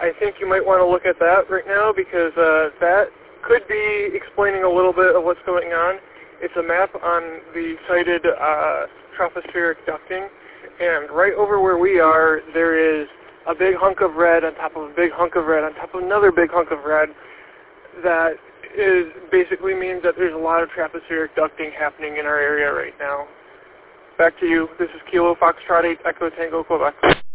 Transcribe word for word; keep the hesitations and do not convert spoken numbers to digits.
I think you might want to look at that right now because uh, that could be explaining a little bit of what's going on. It's a map on the cited uh, tropospheric ducting, and right over where we are, there is a big hunk of red on top of a big hunk of red on top of another big hunk of red. That is basically means that there's a lot of tropospheric ducting happening in our area right now. Back to you. This is Kilo Foxtrot eight Echo Tango Quebec.